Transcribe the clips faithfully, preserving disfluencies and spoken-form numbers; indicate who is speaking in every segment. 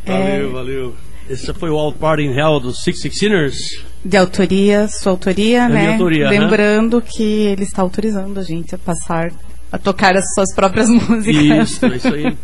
Speaker 1: Valeu, é... valeu. Esse foi o All Party in Hell dos Sick Sick Sinners.
Speaker 2: De autoria, sua autoria, é né?
Speaker 1: Autoria,
Speaker 2: lembrando, né, que ele está autorizando a gente a passar, a tocar as suas próprias músicas.
Speaker 1: Isso, é isso aí.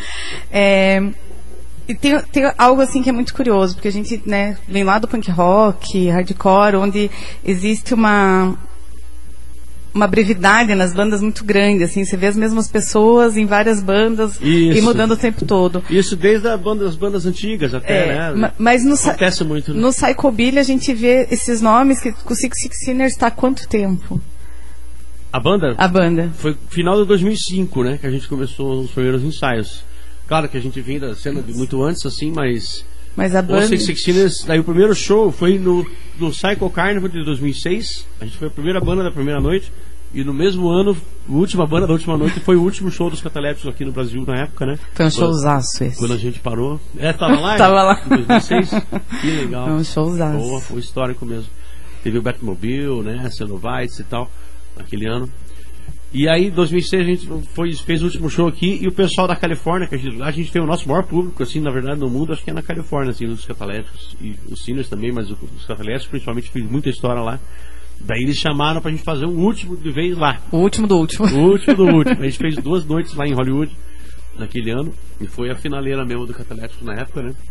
Speaker 2: é, e tem, tem algo assim que é muito curioso, porque a gente, né, vem lá do punk rock, hardcore, onde existe uma... uma brevidade nas bandas muito grande, assim, você vê as mesmas pessoas em várias bandas. Isso. E mudando o tempo todo.
Speaker 1: Isso desde a banda, as bandas antigas até, é, né?
Speaker 2: Mas no,
Speaker 1: acontece muito, né?
Speaker 2: No Psychobilly a gente vê esses nomes, que o Sick Sick Sinners está há quanto tempo?
Speaker 1: A banda?
Speaker 2: A banda.
Speaker 1: Foi final de dois mil e cinco, né, que a gente começou os primeiros ensaios. Claro que a gente vinha da cena de muito antes, assim, mas...
Speaker 2: Mas a banda...
Speaker 1: O Sick Sick Sinners, daí o primeiro show foi no, no Psycho Carnival de dois mil e seis. A gente foi a primeira banda da primeira noite. E no mesmo ano, a última banda da última noite foi o último show dos Catalépticos aqui no Brasil na época, né?
Speaker 2: Foi um showzaço esse.
Speaker 1: Quando a gente parou. É, tava lá?
Speaker 2: Tava lá.
Speaker 1: Em dois mil e seis. Que legal.
Speaker 2: Foi um showzaço.
Speaker 1: Boa, foi histórico mesmo. Teve o Batmobile, né? Cenobites e tal, naquele ano. E aí, em dois mil e seis, a gente foi, fez o último show aqui. E o pessoal da Califórnia, que a gente, a gente tem o nosso maior público, assim, na verdade, no mundo, acho que é na Califórnia, assim, dos Catalépticos. E os Sinners também, mas os Catalépticos, principalmente, fez muita história lá. Daí eles chamaram pra gente fazer um último de vez lá.
Speaker 2: O último do último.
Speaker 1: O último do último. A gente fez duas noites lá em Hollywood, naquele ano. E foi a finaleira mesmo do Cataléptico na época, né?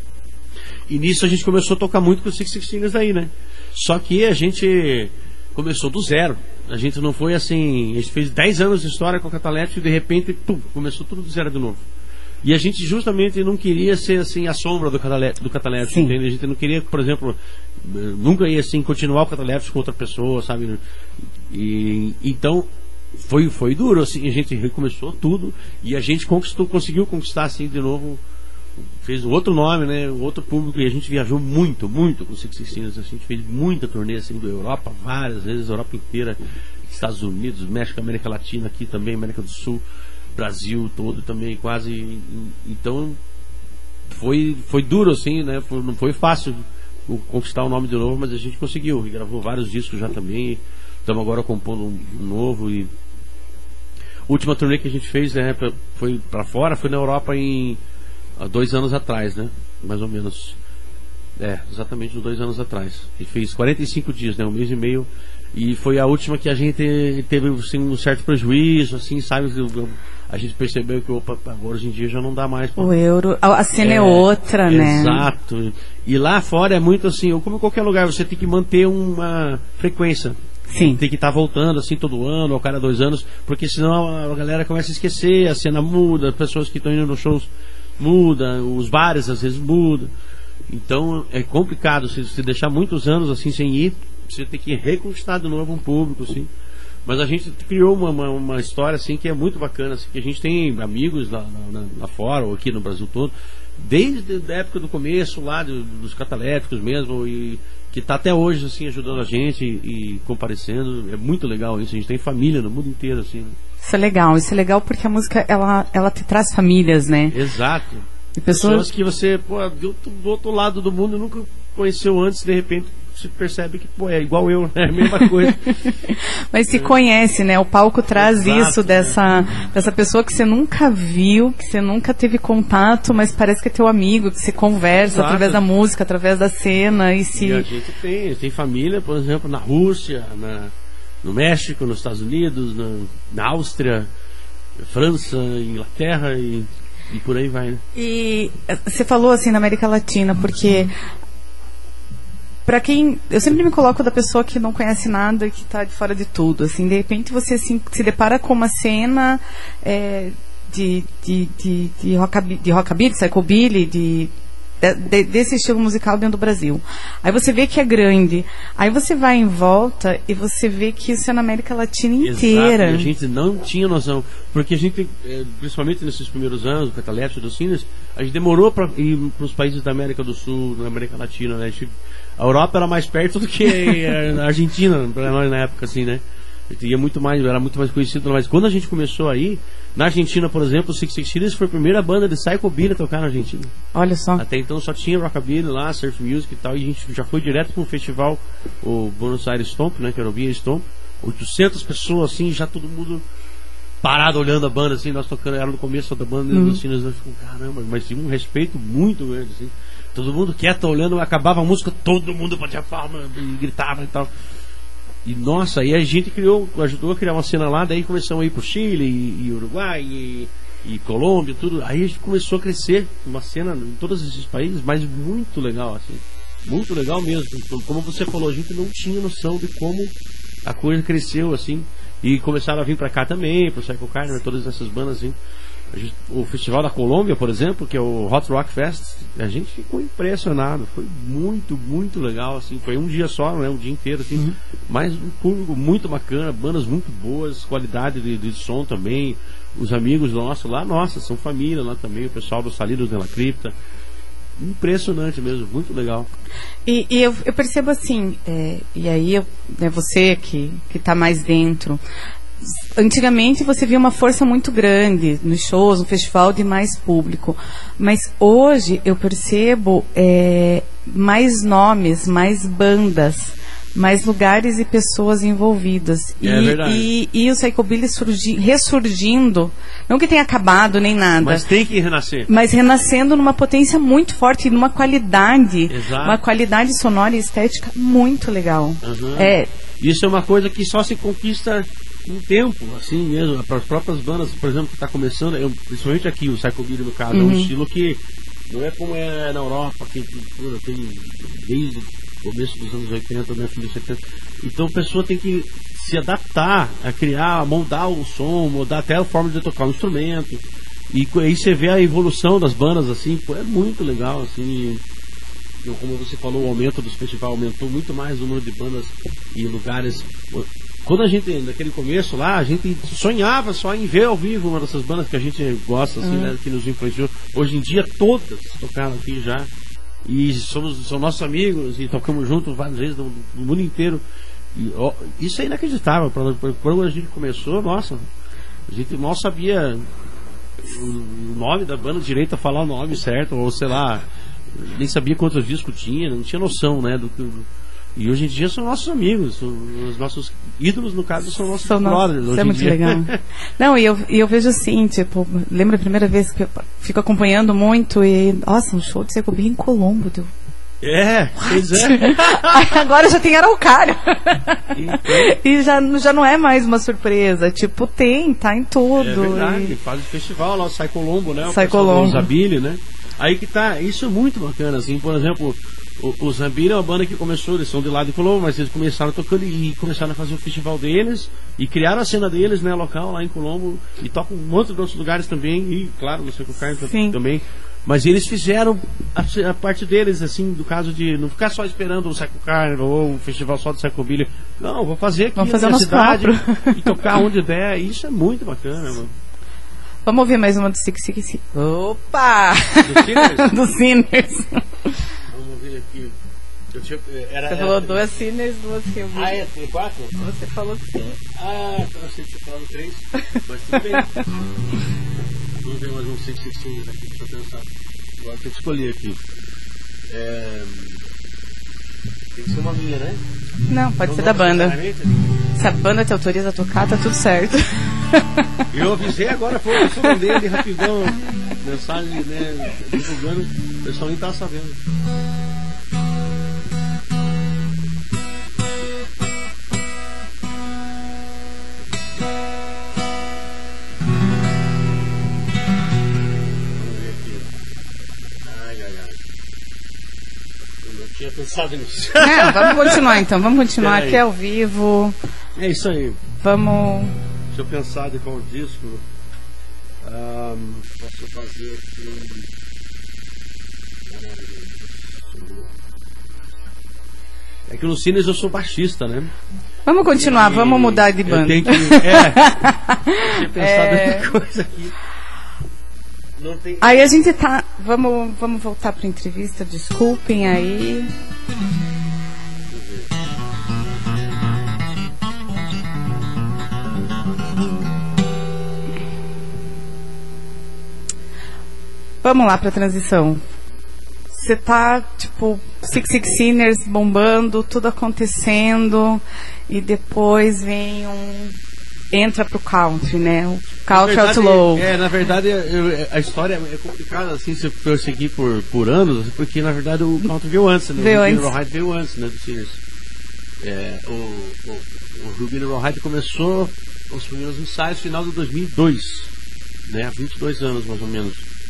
Speaker 1: E nisso a gente começou a tocar muito com os Sick Sick Sinners aí, né? Só que a gente começou do zero. A gente não foi assim... A gente fez dez anos de história com o Cataléptico e de repente, pum, começou tudo do zero de novo. E a gente justamente não queria ser assim a sombra do Cataléptico, do Cataléptico, entende? A gente não queria, por exemplo, nunca ia assim continuar o Cataléptico com outra pessoa, sabe? E então foi foi duro assim, a gente recomeçou tudo e a gente conquistou, conseguiu conquistar assim de novo, fez um outro nome, né? Um outro público, e a gente viajou muito, muito com o Sick Sick Sinners, assim, a gente fez muita turnê assim da Europa, várias vezes, Europa inteira, Estados Unidos, México, América Latina, aqui também, América do Sul, Brasil todo também, quase. Então foi, foi duro assim, né? Foi, não foi fácil conquistar o nome de novo, mas a gente conseguiu. E gravou vários discos já também. Estamos agora compondo um, um novo. E a última turnê que a gente fez, né, foi pra fora, foi na Europa em há dois anos atrás, né? Mais ou menos. É, exatamente dois anos atrás. A gente fez quarenta e cinco dias, né? Um mês e meio. E foi a última que a gente teve assim, um certo prejuízo, assim, sabe? A gente percebeu que opa, agora hoje em dia já não dá mais pra...
Speaker 2: O euro, a cena é, é outra, né?
Speaker 1: Exato. E lá fora é muito assim, como em qualquer lugar, você tem que manter uma frequência.
Speaker 2: Sim.
Speaker 1: Tem que estar tá voltando assim todo ano, ou cada dois anos, porque senão a galera começa a esquecer, a cena muda, as pessoas que estão indo nos shows mudam, os bares às vezes mudam. Então é complicado, se você deixar muitos anos assim sem ir, você tem que reconquistar de novo um público, assim. Mas a gente criou uma, uma, uma história assim que é muito bacana, assim, que a gente tem amigos lá, lá, lá fora ou aqui no Brasil todo, desde a época do começo lá do, dos Catalépticos mesmo, e que está até hoje assim ajudando a gente e, e comparecendo. É muito legal isso. A gente tem família no mundo inteiro, assim, né?
Speaker 2: Isso é legal, isso é legal porque a música ela, ela te traz famílias, né?
Speaker 1: Exato.
Speaker 2: E pessoas...
Speaker 1: pessoas que você, pô, do, do outro lado do mundo nunca conheceu antes, de repente você percebe que, pô, é igual eu, né? É a mesma coisa.
Speaker 2: Mas se é. conhece, né? O palco traz Exato, isso dessa,
Speaker 1: né?
Speaker 2: dessa pessoa que você nunca viu, que você nunca teve contato, mas parece que é teu amigo, que você conversa Exato. através da música, através da cena. E, se...
Speaker 1: e a gente tem, tem família, por exemplo, na Rússia, na, no México, nos Estados Unidos, na, na Áustria, França, Inglaterra e, e por aí vai, né?
Speaker 2: E você falou assim na América Latina, porque... Pra quem... Eu sempre me coloco da pessoa que não conhece nada e que tá de fora de tudo. Assim, de repente você assim, se depara com uma cena é, de, de, de, de, rockabilly, de rockabilly, psychobilly, de, de, desse estilo musical dentro do Brasil. Aí você vê que é grande. Aí você vai em volta e você vê que isso é na América Latina inteira.
Speaker 1: Exato, e a gente não tinha noção. Porque a gente, principalmente nesses primeiros anos, do Cataléptico, dos Sinners, a gente demorou para ir para os países da América do Sul, da América Latina, né? A gente... A Europa era mais perto do que a Argentina, para nós na época, assim, né? Ia muito mais, era muito mais conhecido. Mas quando a gente começou aí, na Argentina, por exemplo, o Sick Sick Sinners foi a primeira banda de Psychobilly a tocar na Argentina.
Speaker 2: Olha só.
Speaker 1: Até então só tinha rockabilly lá, surf music e tal, e a gente já foi direto para um festival, o Buenos Aires Stomp, né? Que era o Via Stomp. oitocentas pessoas, assim, já todo mundo parado olhando a banda, assim, nós tocando, era no começo da banda, uhum. Dos Sinners, nós ficamos, caramba, mas tinha um respeito muito grande, assim. Todo mundo quieto, olhando, acabava a música, todo mundo batia palma e gritava e tal. E nossa, aí a gente criou, ajudou a criar uma cena lá, daí começamos a ir pro Chile e, e Uruguai e, e Colômbia, tudo. Aí a gente começou a crescer uma cena em todos esses países, mas muito legal, assim. Muito legal mesmo. Como você falou, a gente não tinha noção de como a coisa cresceu, assim. E começaram a vir pra cá também, pro Psycho Carnival, todas essas bandas, assim. A gente, o Festival da Colômbia, por exemplo, que é o Hot Rock Fest, a gente ficou impressionado. Foi muito, muito legal, assim. Foi um dia só, né? Um dia inteiro, assim. Uhum. Mas um público muito bacana, bandas muito boas, qualidade de, de som também. Os amigos nossos lá, nossa, são família lá também. O pessoal do Salidos de la Cripta. Impressionante mesmo, muito legal.
Speaker 2: E, e eu, eu percebo assim, é, e aí eu, né, você que está mais dentro, antigamente você via uma força muito grande nos shows, no festival, de mais público, mas hoje eu percebo é, mais nomes, mais bandas, mais lugares e pessoas envolvidas.
Speaker 1: É
Speaker 2: e,
Speaker 1: verdade.
Speaker 2: E, e o Psychobilly surgi, ressurgindo, não que tenha acabado nem nada.
Speaker 1: Mas tem que renascer.
Speaker 2: Mas renascendo numa potência muito forte, numa qualidade,
Speaker 1: Exato. Uma
Speaker 2: qualidade sonora e estética muito legal.
Speaker 1: Uhum.
Speaker 2: É,
Speaker 1: isso é uma coisa que só se conquista um tempo, assim mesmo, para as próprias bandas, por exemplo, que está começando, eu, principalmente aqui, o Psychobilly no caso, uhum. É um estilo que não é como é na Europa, que pura, tem desde começo dos anos oitenta, né, fim dos setenta. Então a pessoa tem que se adaptar a criar, moldar o som, mudar até a forma de tocar o instrumento. E aí você vê a evolução das bandas, assim, pô, é muito legal, assim. E, como você falou, o aumento dos festivais aumentou muito mais o número de bandas e lugares. Quando a gente, naquele começo lá, a gente sonhava só em ver ao vivo uma dessas bandas que a gente gosta, assim, uhum. Né, que nos influenciou. Hoje em dia todas tocaram aqui já. E somos, são nossos amigos e tocamos juntos várias vezes no, no mundo inteiro. E, ó, isso é inacreditável. Quando a gente começou, nossa, a gente mal sabia o nome da banda direito a falar o nome certo, ou sei lá, nem sabia quantos discos tinha, não tinha noção, né? Do, do, e hoje em dia são nossos amigos, os nossos ídolos, no caso, são nossos são brothers.
Speaker 2: Isso é muito dia. Legal. Não, e eu, e eu vejo assim, tipo, lembra a primeira vez que eu fico acompanhando muito e, nossa, um show de Psychobilly em Colombo, deu.
Speaker 1: É, pois é.
Speaker 2: Agora já tem Araucária. Então, e já, já não é mais uma surpresa. Tipo, tem, tá em tudo.
Speaker 1: É verdade,
Speaker 2: e...
Speaker 1: faz o festival lá, o Sai Colombo, né?
Speaker 2: Sai Colombo.
Speaker 1: O Zabili, né? Aí que tá, isso é muito bacana, assim, por exemplo, o, o Zabili é uma banda que começou, eles são de lá de Colombo, mas eles começaram tocando e começaram a fazer o festival deles e criaram a cena deles, né, local lá em Colombo, e tocam um monte de outros lugares também, e claro, no Psycho Carnival também. Mas eles fizeram a, a parte deles, assim, do caso de não ficar só esperando o Psycho Carnival ou um festival só do Psychobilly. Não, vou fazer aqui
Speaker 2: fazer
Speaker 1: na cidade
Speaker 2: próprio.
Speaker 1: E tocar onde der. Isso é muito bacana, mano.
Speaker 2: Vamos ouvir mais uma do Six Six Six. Opa!
Speaker 1: Do Sinners?
Speaker 2: Do Sinners.
Speaker 1: Vamos ouvir aqui. Eu tinha, era,
Speaker 2: Você
Speaker 1: era,
Speaker 2: falou
Speaker 1: era,
Speaker 2: duas Sinners, duas que eu vi.
Speaker 1: Ah, é? Tem quatro?
Speaker 2: Você falou que sim.
Speaker 1: Ah, eu achei que você falou três. Mas tudo bem. Vamos ver mais um Six Six Six aqui, deixa eu pensar. Agora tem que escolher aqui. É... Tem que ser uma minha, né?
Speaker 2: Não, pode não ser da banda. Se a banda te autoriza a tocar, tá tudo certo.
Speaker 1: Eu avisei agora, foi o som dele, rapidão. Mensagem, né? Divulgando. O pessoal nem tá sabendo. Tinha pensado nisso.
Speaker 2: Não, vamos continuar então, vamos continuar aqui ao vivo.
Speaker 1: É isso aí.
Speaker 2: Vamos.
Speaker 1: Deixa eu pensar de qual disco. Um, posso fazer aqui um. É que no Sinners eu sou baixista, né?
Speaker 2: Vamos continuar, e vamos mudar de banda.
Speaker 1: Eu tenho que. É. Deixa eu pensar é... outra coisa aqui. Não tem...
Speaker 2: Aí a gente tá. Vamos, vamos voltar para a entrevista, desculpem aí. Vamos lá para a transição. Você tá, tipo, Six Six Sinners bombando, tudo acontecendo, e depois vem um entra pro country, né? O country
Speaker 1: verdade,
Speaker 2: outlaw.
Speaker 1: É, na verdade, eu, a história é complicada, assim, se eu seguir por, por anos, porque, na verdade, o country veio antes, né?
Speaker 2: Veio
Speaker 1: o
Speaker 2: antes.
Speaker 1: Billy Rawhide veio antes, né, do Sinners. É, o, o, o Billy Rawhide começou os primeiros ensaios no final de dois mil e dois, né? Há vinte e dois anos, mais ou menos.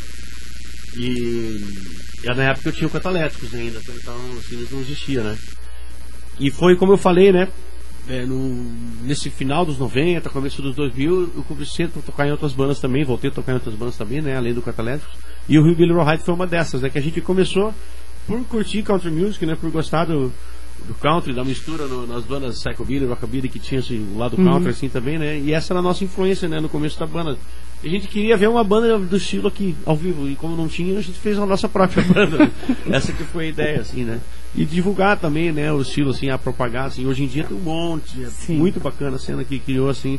Speaker 1: E, e na época eu tinha o Cataléticos ainda, então o Sinners não existia, né? E foi, como eu falei, né? É, no, nesse final dos noventa, começo dos dois mil, eu comecei a tocar em outras bandas também, voltei a tocar em outras bandas também, né, além do Cataléticos. E o Billy Rawhide foi uma dessas, né, que a gente começou por curtir country music, né, por gostar do, do country, da mistura no, nas bandas psychobilly, rockabilly, que tinha assim, o lado country, uhum. assim também, né, e essa era a nossa influência, né, no começo da banda. A gente queria ver uma banda do estilo aqui, ao vivo, e como não tinha, a gente fez a nossa própria banda, né? Essa que foi a ideia, assim, né. E divulgar também, né, o estilo, assim, a propagar, assim, hoje em dia tem um monte, é Sim. muito bacana a cena que criou, assim.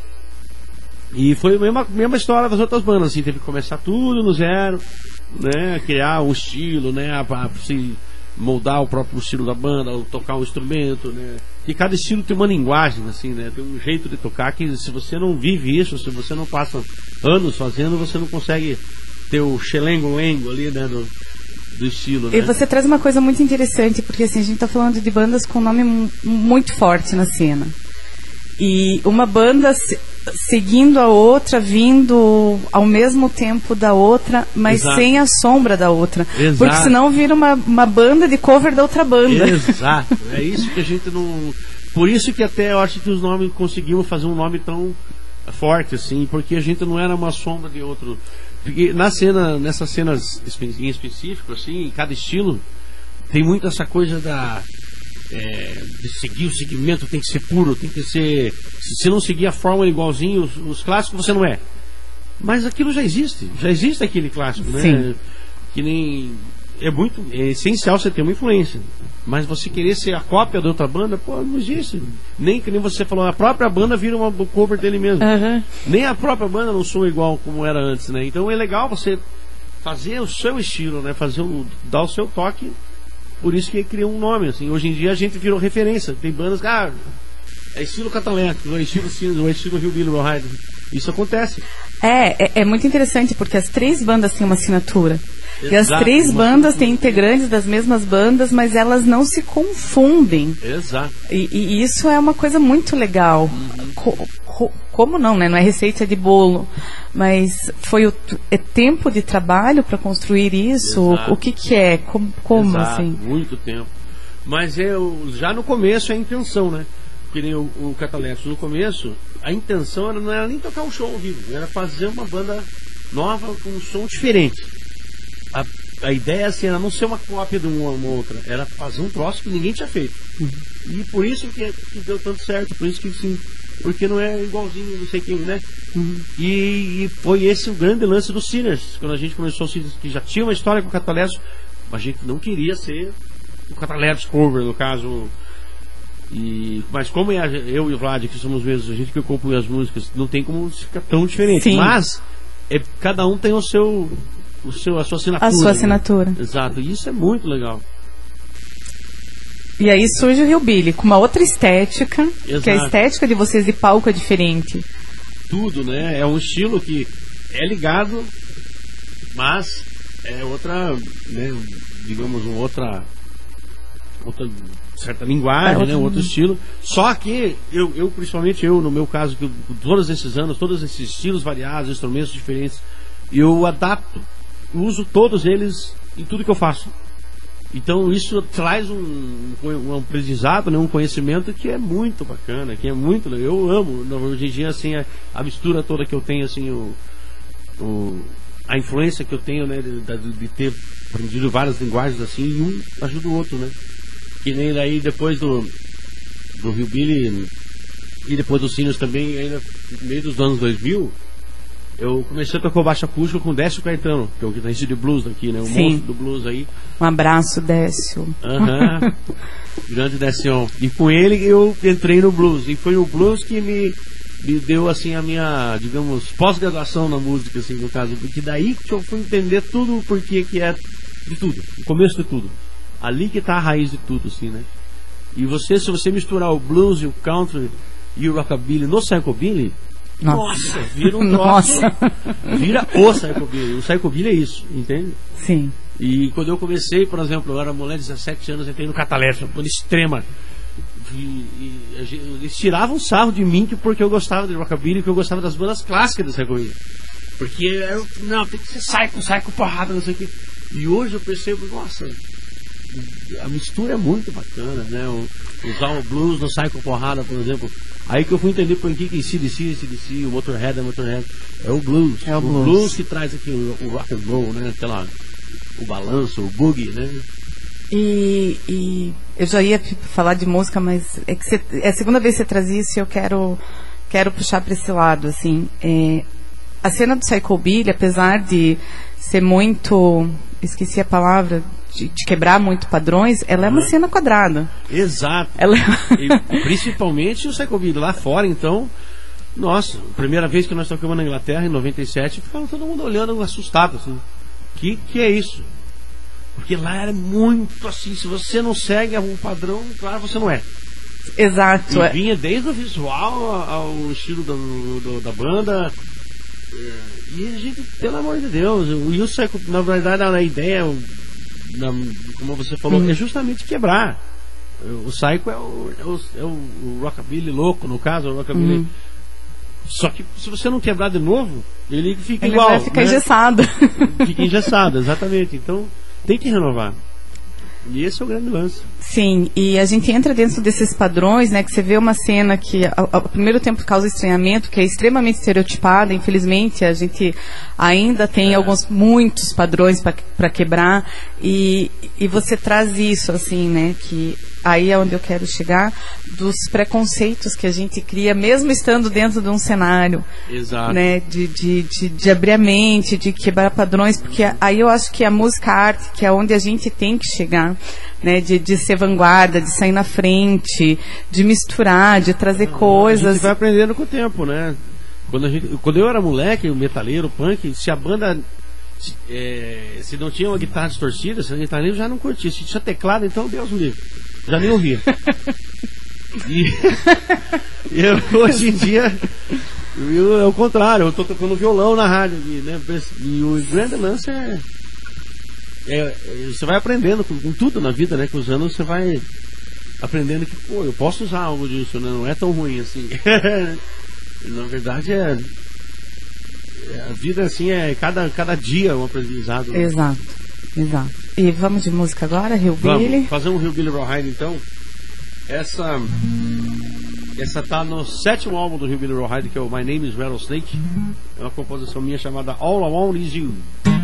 Speaker 1: E foi a mesma, mesma história das outras bandas, assim, teve que começar tudo no zero, né, criar um estilo, né, a, a, se moldar o próprio estilo da banda, tocar um instrumento, né, e cada estilo tem uma linguagem, assim, né, tem um jeito de tocar que se você não vive isso, se você não passa anos fazendo, você não consegue ter o xelengo-lengo ali, né, do... do estilo, né?
Speaker 2: E você traz uma coisa muito interessante, porque assim, a gente está falando de bandas com nome m- muito forte na cena. E uma banda se- seguindo a outra, vindo ao mesmo tempo da outra, mas Exato. Sem a sombra da outra.
Speaker 1: Exato.
Speaker 2: Porque senão vira uma, uma banda de cover da outra banda.
Speaker 1: Exato. É isso que a gente não... Por isso que até eu acho que os nomes conseguimos fazer um nome tão forte, assim, porque a gente não era uma sombra de outro... Porque na cena, nessas cenas em específico, assim, cada estilo tem muito essa coisa da é, de seguir o segmento, tem que ser puro, tem que ser. Se você não seguir a fórmula igualzinho, os, os clássicos você não é. Mas aquilo já existe, já existe aquele clássico, né?
Speaker 2: Sim.
Speaker 1: Que nem. É muito. É essencial você ter uma influência. Mas você querer ser a cópia da outra banda, pô, não existe. Nem que nem você falou, a própria banda vira uma cover dele mesmo.
Speaker 2: Uhum.
Speaker 1: Nem a própria banda não soa igual como era antes, né? Então é legal você fazer o seu estilo, né? Fazer o, dar o seu toque. Por isso que cria um nome, assim. Hoje em dia a gente virou referência. Tem bandas que, ah, é estilo Catalético, é estilo Sinners, é estilo Billy Rawhide. Isso acontece.
Speaker 2: É, é, é muito interessante porque as três bandas têm uma assinatura.
Speaker 1: Exato,
Speaker 2: e as três bandas têm
Speaker 1: assinatura.
Speaker 2: integrantes das mesmas bandas, mas elas não se confundem.
Speaker 1: Exato.
Speaker 2: E, e isso é uma coisa muito legal. Uhum. Co, co, como não, né? Não é receita de bolo. Mas foi o é tempo de trabalho para construir isso?
Speaker 1: Exato.
Speaker 2: O que que é? Como, como
Speaker 1: Exato,
Speaker 2: assim?
Speaker 1: muito tempo. Mas eu, já no começo é a intenção, né? Que nem o, o Cataléticos no começo, a intenção era, não era nem tocar um show ao vivo, era fazer uma banda nova com um som diferente. A, a ideia assim, era não ser uma cópia de uma, uma outra, era fazer um troço que ninguém tinha feito. Uhum. E por isso que, que deu tanto certo, por isso que sim, porque não é igualzinho, não sei quem, né? Uhum. E, e foi esse o grande lance dos Sinners. Quando a gente começou, que já tinha uma história com o Cataléticos, a gente não queria ser o Cataléticos cover, no caso. E, mas como é, eu e o Vlad, que somos mesmos, a gente que compõe as músicas, não tem como ficar tão diferente.
Speaker 2: Sim.
Speaker 1: Mas é, cada um tem o seu, o seu, a sua assinatura.
Speaker 2: A sua assinatura.
Speaker 1: Né? Exato, e isso é muito legal.
Speaker 2: E aí surge o Hillbilly, com uma outra estética,
Speaker 1: Exato.
Speaker 2: Que a estética de vocês de palco é diferente.
Speaker 1: Tudo, né? É um estilo que é ligado, mas é outra, né, digamos, uma outra, outra certa linguagem, é outro, né, outro estilo. Só que eu, eu, principalmente eu, no meu caso, que eu, todos esses anos, todos esses estilos variados, instrumentos diferentes, eu adapto, uso todos eles em tudo que eu faço. Então isso traz um, um aprendizado, né, um conhecimento que é muito bacana, que é muito legal. Eu amo, hoje em dia, assim, a, a mistura toda que eu tenho, assim, o, o, a influência que eu tenho, né, de, de, de ter aprendido várias linguagens, assim, e um ajuda o outro, né. Que nem daí depois do, do Hillbilly e depois do Sinners também, ainda no meio dos anos dois mil, eu comecei a tocar baixo acústico com o Décio Caetano, que é o guitarrista de blues aqui, né? O
Speaker 2: Sim.
Speaker 1: monstro do blues aí.
Speaker 2: Um abraço, Décio.
Speaker 1: Aham. Uhum. Grande Décio. E com ele eu entrei no blues. E foi o blues que me, me deu, assim, a minha, digamos, pós-graduação na música, assim, no caso. Porque daí que eu fui entender tudo o porquê que é de tudo. O começo de tudo. Ali que tá a raiz de tudo, assim, né? E você, se você misturar o blues e o country, e o rockabilly no psychobilly,
Speaker 2: Nossa,
Speaker 1: nossa, vira um troço. Vira o psychobilly. O psychobilly é isso, entende?
Speaker 2: Sim.
Speaker 1: E quando eu comecei, por exemplo, eu era mulher de dezessete anos, entrei no Catalepsia, uma extrema. E, e, e, eles tiravam sarro de mim porque eu gostava de rockabilly, que eu gostava das bandas clássicas do psychobilly. Porque eu, não, tem que ser psycho, psycho, porrada, não sei o que. E hoje eu percebo, nossa, a mistura é muito bacana, né? O, usar o blues no psycho porrada, por exemplo. Aí que eu fui entender por que que C D C, C D C, o Motorhead é Motorhead. É o blues.
Speaker 2: É o,
Speaker 1: o
Speaker 2: blues.
Speaker 1: blues que traz aqui o, o rock and roll, né? Aquela, o balanço, o boogie, né?
Speaker 2: E, e eu já ia falar de música, mas é que você, é a segunda vez que você traz isso e eu quero, quero puxar para esse lado, assim. É, a cena do psychobilly, apesar de ser muito, esqueci a palavra, de, de quebrar muito padrões, ela é uma
Speaker 1: Uhum.
Speaker 2: cena quadrada.
Speaker 1: Exato.
Speaker 2: Ela é...
Speaker 1: E, principalmente o psychobilly lá fora, então. Nossa, primeira vez que nós tocamos na Inglaterra, em noventa e sete, ficava todo mundo olhando assustado, assim. Que que é isso? Porque lá era muito assim, se você não segue um padrão, claro, você não é.
Speaker 2: Exato.
Speaker 1: E
Speaker 2: é.
Speaker 1: vinha desde o visual ao estilo do, do, da banda. E a gente, pelo amor de Deus, o Psycho, na verdade, a ideia, na, como você falou, hum. é justamente quebrar. O Psycho é o, é o, é o rockabilly louco, no caso, o rockabilly. Hum. Só que se você não quebrar de novo, ele fica
Speaker 2: ele
Speaker 1: igual.
Speaker 2: Ele vai ficar
Speaker 1: né?
Speaker 2: engessado.
Speaker 1: Fica engessado, exatamente. Então tem que renovar. E esse é o grande lance.
Speaker 2: Sim, e a gente entra dentro desses padrões, né, que você vê uma cena que ao, ao primeiro tempo causa estranhamento, que é extremamente estereotipada. Infelizmente a gente ainda tem é. alguns, muitos padrões para quebrar, e, e você traz isso, assim, né, que aí é onde eu quero chegar, dos preconceitos que a gente cria, mesmo estando dentro de um cenário.
Speaker 1: Exato.
Speaker 2: Né, de, de, de, de abrir a mente, de quebrar padrões, porque aí eu acho que a música arte, que é onde a gente tem que chegar, né, de, de ser vanguarda, de sair na frente, de misturar, de trazer ah, coisas.
Speaker 1: A gente vai aprendendo com o tempo, né? Quando, a gente, quando eu era moleque, o metaleiro, punk, se a banda... Se, é, se não tinha uma guitarra distorcida, se a guitarra eu já não curtia. Se tinha teclado, então Deus me livre. Já nem ouvia. E, e eu, hoje em dia eu, é o contrário, eu tô tocando violão na rádio aqui, né? E o grande lance é, é, é você vai aprendendo com, com tudo na vida, né? Com os anos você vai aprendendo que, pô, eu posso usar algo disso, né? Não é tão ruim assim. Na verdade é, é a vida assim é cada, cada dia um aprendizado.
Speaker 2: Exato, exato. E vamos de música agora, Hillbilly?
Speaker 1: Vamos fazer um Hillbilly Rawhide então. Essa essa tá no sétimo álbum do Hillbilly Rawhide, que é o My Name is Rattlesnake. É uma composição minha chamada All I Want Is You.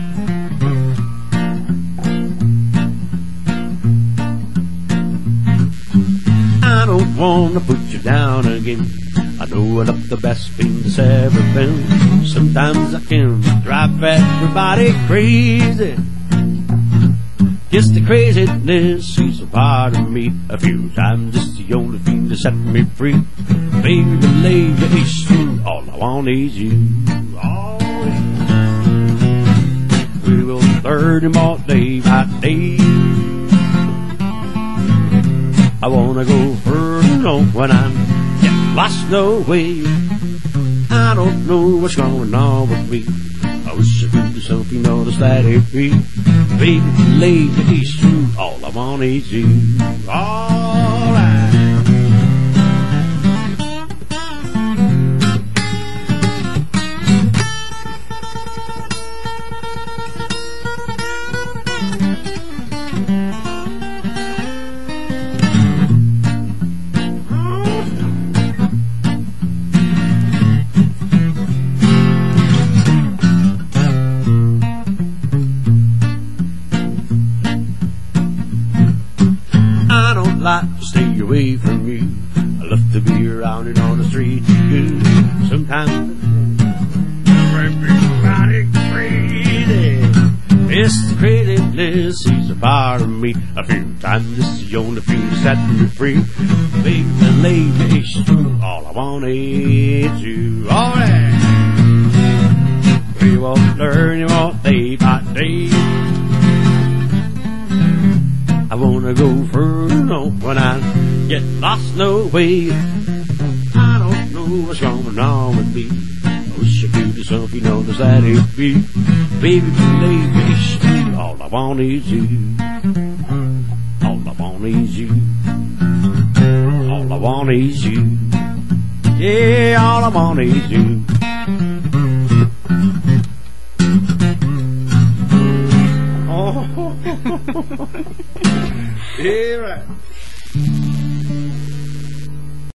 Speaker 1: I don't wanna put you down again. I know it up the best thing that's ever been. Sometimes I can drive everybody crazy. Just the craziness is a part of me. A few times it's the only thing that set me free. Baby, lady, it's true. All I want is you. Oh, we will learn them all day by day. I wanna go further on when I'm yeah, lost no way. I don't know what's going on with me. I wish I could do something on this let it be. Baby, lady, it's true. All I want is you. All right. Stay away from you. I love to be around and on the street. You sometimes everybody crazy. It's the craziness is a part of me. A few times it's the only thing that set me free. Baby, lady, it's true. All I want is you. All right. We won't learn you all day by day. I wanna go further on when I get lost no way. I don't what's going on with me. I wish I could do something on the side of me. Baby, baby, all I want is you. All I want is you. All I want is you. Yeah, all I want is you. Oh, yeah, right.